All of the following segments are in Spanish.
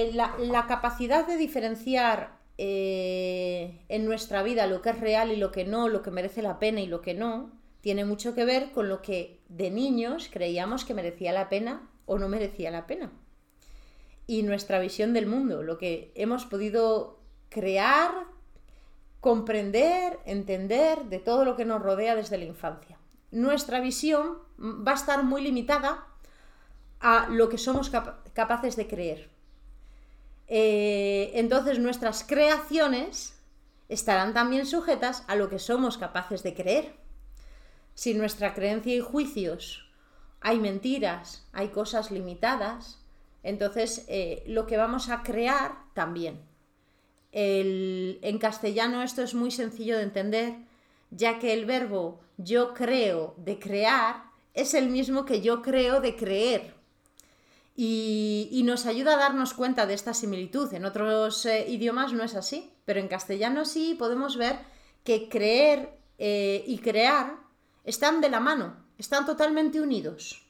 la capacidad de diferenciar en nuestra vida lo que es real y lo que no, lo que merece la pena y lo que no, tiene mucho que ver con lo que de niños creíamos que merecía la pena o no merecía la pena. Y nuestra visión del mundo, lo que hemos podido crear, comprender, entender de todo lo que nos rodea desde la infancia. Nuestra visión va a estar muy limitada a lo que somos capaces de creer. Entonces nuestras creaciones estarán también sujetas a lo que somos capaces de creer. Si en nuestra creencia y juicios hay mentiras, hay cosas limitadas, entonces lo que vamos a crear también. En castellano esto es muy sencillo de entender, ya que el verbo yo creo de crear es el mismo que yo creo de creer. Y nos ayuda a darnos cuenta de esta similitud. En otros idiomas no es así, pero en castellano sí podemos ver que creer y crear están de la mano, están totalmente unidos.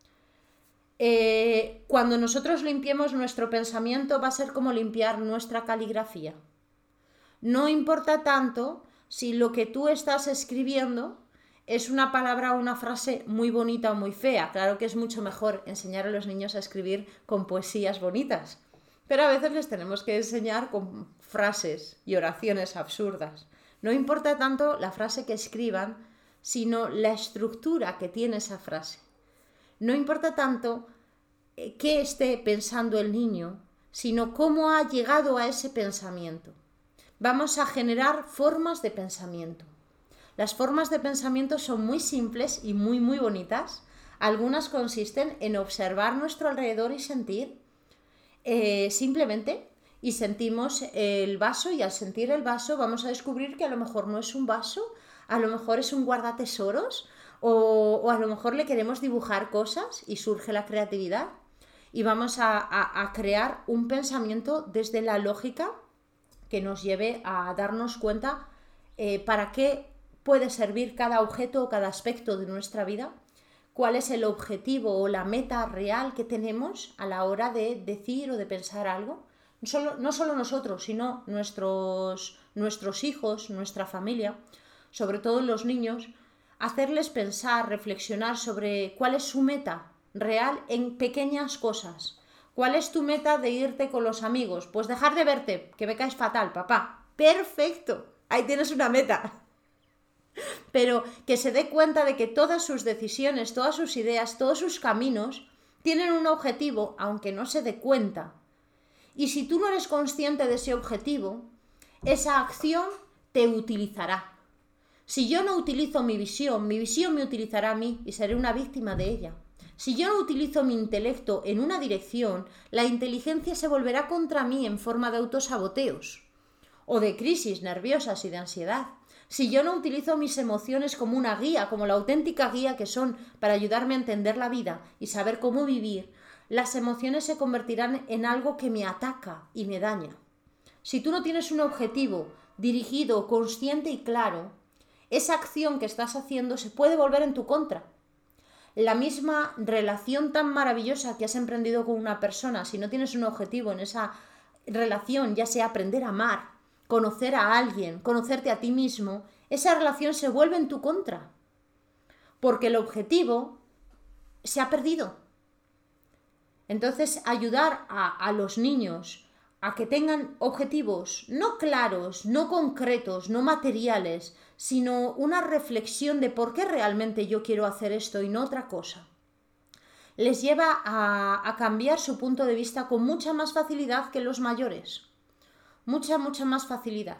Cuando nosotros limpiemos nuestro pensamiento va a ser como limpiar nuestra caligrafía. No importa tanto si lo que tú estás escribiendo es una palabra o una frase muy bonita o muy fea. Claro que es mucho mejor enseñar a los niños a escribir con poesías bonitas, pero a veces les tenemos que enseñar con frases y oraciones absurdas. No importa tanto la frase que escriban, sino la estructura que tiene esa frase. No importa tanto qué esté pensando el niño, sino cómo ha llegado a ese pensamiento. Vamos a generar formas de pensamiento. Las formas de pensamiento son muy simples y muy bonitas. Algunas consisten en observar nuestro alrededor y sentir simplemente. Y sentimos el vaso y al sentir el vaso vamos a descubrir que a lo mejor no es un vaso, a lo mejor es un guardatesoros o a lo mejor le queremos dibujar cosas y surge la creatividad. Y vamos a crear un pensamiento desde la lógica que nos lleve a darnos cuenta para qué puede servir cada objeto o cada aspecto de nuestra vida, cuál es el objetivo o la meta real que tenemos a la hora de decir o de pensar algo. No solo nosotros, sino nuestros hijos, nuestra familia, sobre todo los niños, hacerles pensar, reflexionar sobre cuál es su meta real en pequeñas cosas. ¿Cuál es tu meta de irte con los amigos? Pues dejar de verte, que me caes fatal, papá. ¡Perfecto! Ahí tienes una meta. Pero que se dé cuenta de que todas sus decisiones, todas sus ideas, todos sus caminos tienen un objetivo, aunque no se dé cuenta. Y si tú no eres consciente de ese objetivo, esa acción te utilizará. Si yo no utilizo mi visión me utilizará a mí y seré una víctima de ella. Si yo no utilizo mi intelecto en una dirección, la inteligencia se volverá contra mí en forma de autosaboteos o de crisis nerviosas y de ansiedad. Si yo no utilizo mis emociones como una guía, como la auténtica guía que son para ayudarme a entender la vida y saber cómo vivir, las emociones se convertirán en algo que me ataca y me daña. Si tú no tienes un objetivo dirigido, consciente y claro, esa acción que estás haciendo se puede volver en tu contra. La misma relación tan maravillosa que has emprendido con una persona, si no tienes un objetivo en esa relación, ya sea aprender a amar, conocer a alguien, conocerte a ti mismo, esa relación se vuelve en tu contra. Porque el objetivo se ha perdido. Entonces, ayudar a los niños a que tengan objetivos no claros, no concretos, no materiales, sino una reflexión de por qué realmente yo quiero hacer esto y no otra cosa, les lleva a cambiar su punto de vista con mucha más facilidad que los mayores. Mucha más facilidad.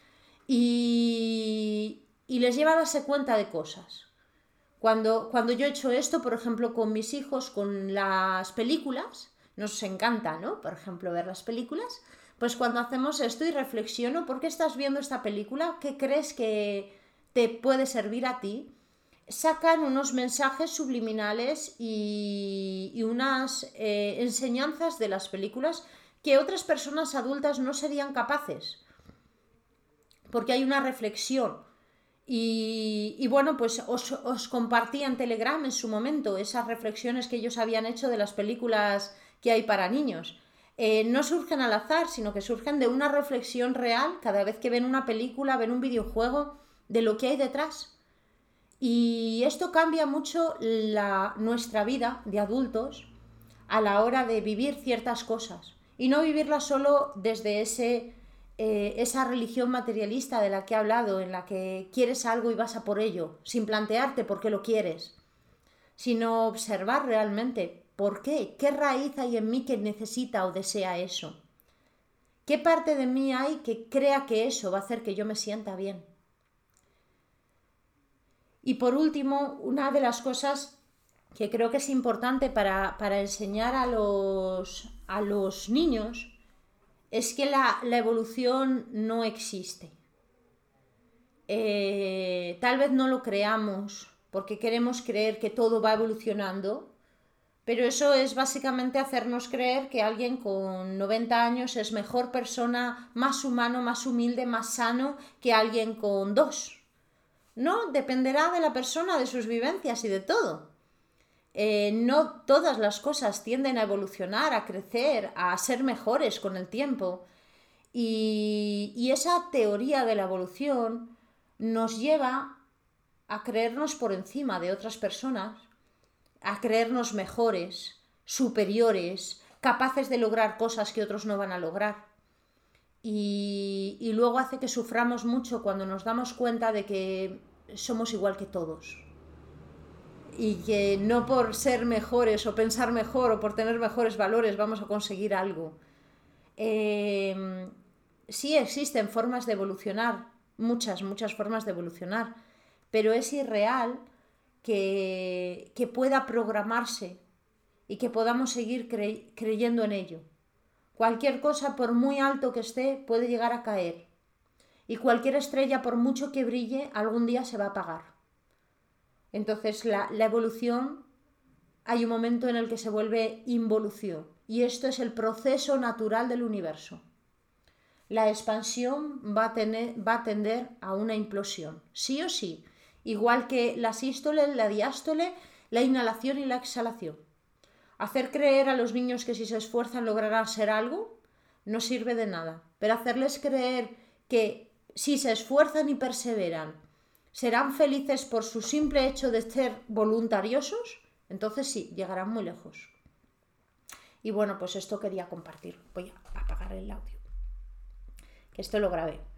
Y les lleva a darse cuenta de cosas. Cuando yo he hecho esto, por ejemplo, con mis hijos, con las películas, nos encanta, ¿no? Por ejemplo, ver las películas. Pues cuando hacemos esto y reflexiono, ¿por qué estás viendo esta película? ¿Qué crees que te puede servir a ti? Sacan unos mensajes subliminales y unas enseñanzas de las películas que otras personas adultas no serían capaces. Porque hay una reflexión. Y bueno, pues os compartí en Telegram en su momento esas reflexiones que ellos habían hecho de las películas que hay para niños. no surgen al azar, sino que surgen de una reflexión real cada vez que ven una película, ven un videojuego, de lo que hay detrás. Y esto cambia mucho nuestra vida de adultos a la hora de vivir ciertas cosas. Y no vivirlas solo desde esa religión materialista de la que he hablado, en la que quieres algo y vas a por ello, sin plantearte por qué lo quieres, sino observar realmente por qué, qué raíz hay en mí que necesita o desea eso. ¿Qué parte de mí hay que crea que eso va a hacer que yo me sienta bien? Y por último, una de las cosas que creo que es importante para enseñar a los niños es que la evolución no existe. Tal vez no lo creamos porque queremos creer que todo va evolucionando, pero eso es básicamente hacernos creer que alguien con 90 años es mejor persona, más humano, más humilde, más sano que alguien con 2. No, dependerá de la persona, de sus vivencias y de todo. No todas las cosas tienden a evolucionar, a crecer, a ser mejores con el tiempo. Y esa teoría de la evolución nos lleva a creernos por encima de otras personas, a creernos mejores, superiores, capaces de lograr cosas que otros no van a lograr. Y luego hace que suframos mucho cuando nos damos cuenta de que somos igual que todos. Y que no por ser mejores o pensar mejor o por tener mejores valores vamos a conseguir algo. Sí existen formas de evolucionar, muchas formas de evolucionar, pero es irreal que pueda programarse y que podamos seguir creyendo en ello. Cualquier cosa, por muy alto que esté, puede llegar a caer. Y cualquier estrella, por mucho que brille, algún día se va a apagar. Entonces la evolución, hay un momento en el que se vuelve involución. Y esto es el proceso natural del universo. La expansión va a tender a una implosión, sí o sí. Igual que la sístole, la diástole, la inhalación y la exhalación. Hacer creer a los niños que si se esfuerzan lograrán ser algo no sirve de nada. Pero hacerles creer que si se esfuerzan y perseveran serán felices por su simple hecho de ser voluntariosos, entonces sí, llegarán muy lejos. Y bueno, pues esto quería compartir. Voy a apagar el audio, que esto lo grabé.